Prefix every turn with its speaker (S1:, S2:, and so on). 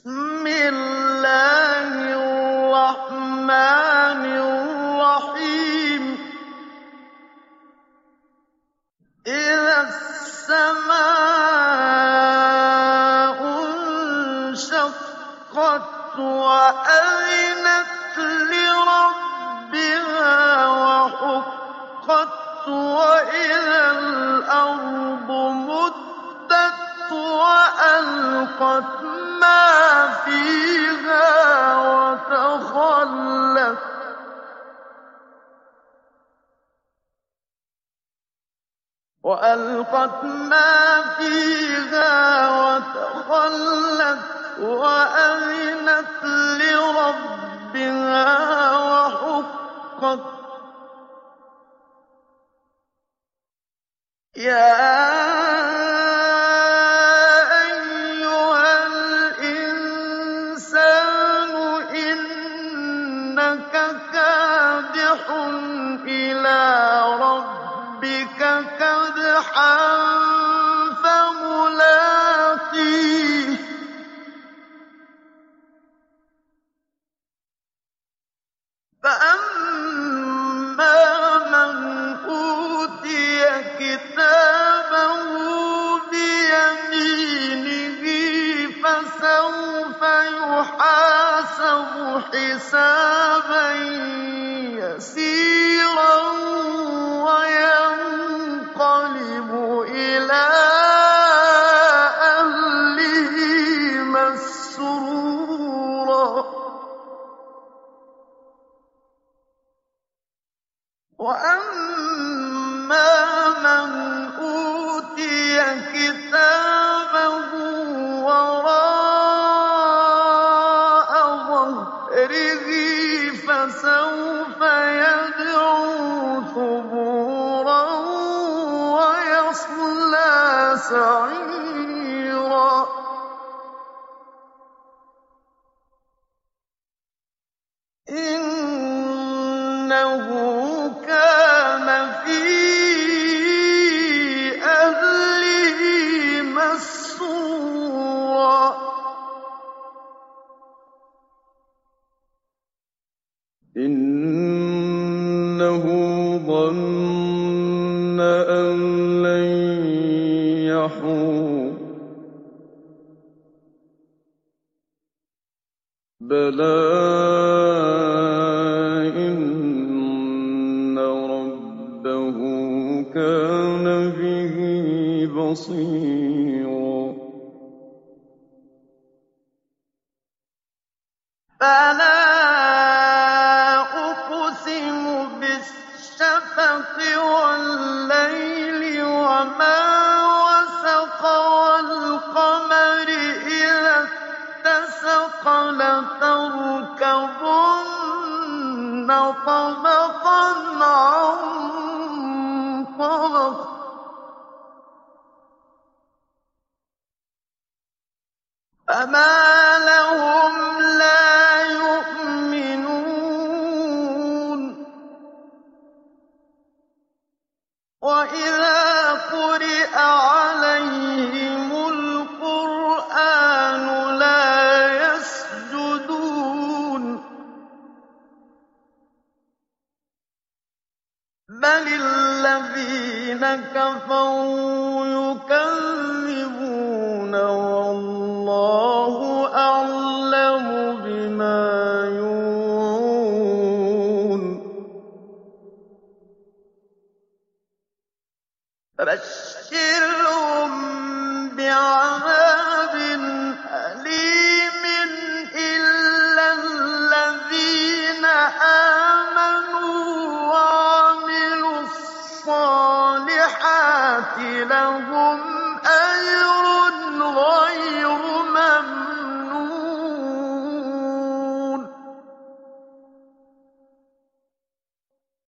S1: بسم الله الرحمن الرحيم إذا السماء انشقت وأذنت لربها وحقت وإذا الأرض مدت وألقت ما فيها وتخلت وأذنت لربها وحقت يا أيها الإنسان إنك كادح إلى ربك كدحا فملاقيه فأما من أوتي كتابه بيمينه فسوف يحاسب حسابا يسيرا وينقلب إلى أهله مسرورا وأما من أوتي كتابه وراء ظهره فسوف يدعو ثبورا ويصلى سعيرا إنه كان في أهله مسرورا إنه ظن أن لن يحور بلى إن ربه كان به بصيرا فلا أقسم بالشفق والليل وما وسق والقمر إذا اتسق لتركبن طبقا عن طبق فما لهم لا يؤمنون وإذا قرئ عليهم القرآن لا يسجدون بل الذين كفروا يكذبون والله أعلم بما يوعون فبشرهم بعذاب